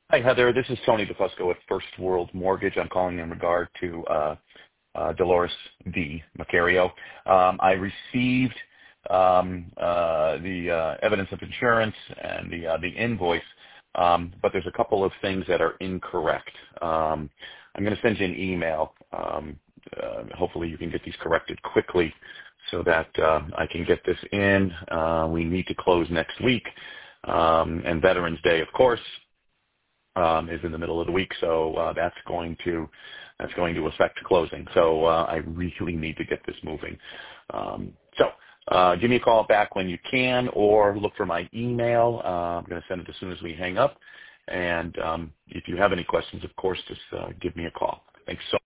Hi, Heather. This is Tony DeFusco with First World Mortgage. I'm calling in regard to Dolores D. Macario. I received the evidence of insurance and the invoice, but there's a couple of things that are incorrect. I'm going to send you an email. Hopefully you can get these corrected quickly so that I can get this in. We need to close next week, and Veterans Day, of course, is in the middle of the week, so that's going to affect closing. So I really need to get this moving. Give me a call back when you can, or look for my email. I'm going to send it as soon as we hang up. And if you have any questions, of course, just give me a call. Thanks so much.